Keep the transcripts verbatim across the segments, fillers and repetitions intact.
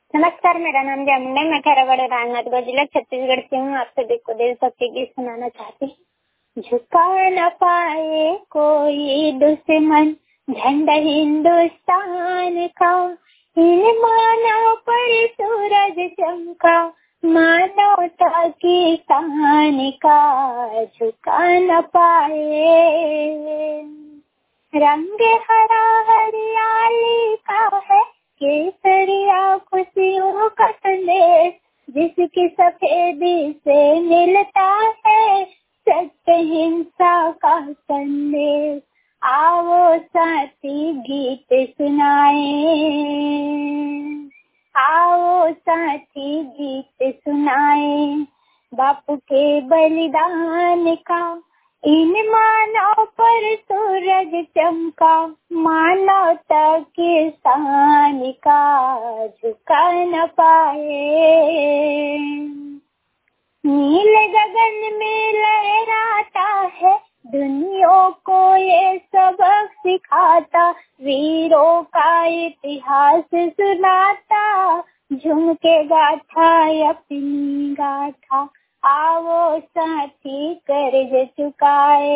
नमस्कार, मेरा नाम जामुंडा है। मैं खैरागढ़ राजनांदगांव जिला छत्तीसगढ़ से हूँ। आप सभी को देशभक्ति गीत सुनाना चाहती हूँ। झुका न पाए कोई दुश्मन झंडा हिंदुस्तान का, इन मानव पर सूरज चमका, मानवता की शान का झुका न पाए। रंग हरा हरियाली का है केसरिया खुशियों का संदेश, जिसकी सफेदी से मिलता है सत्य हिंसा का संदेश। आओ साथी गीत सुनाए, आओ साथी गीत सुनाए, बापू के बलिदान का, इन मानव पर सूरज चमका, मानवता की शान का झुका न पाए। नील गगन में लहराता है, दुनिया को ये सबक सिखाता, वीरों का इतिहास सुनाता, झूम के गाथा अपनी गाथा। आओ साथी कर्ज चुकाए,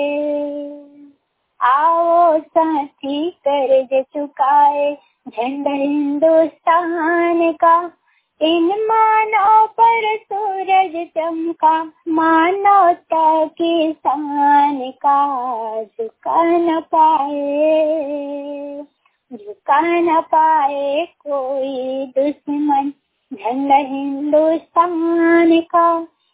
आओ साथी कर्ज चुकाए, झंडा हिंदुस्तान का, इन मानव पर सूरज चमका, मानवता की शान का झुका न पाए, झुका न पाए कोई दुश्मन झंडा हिंदुस्तान का।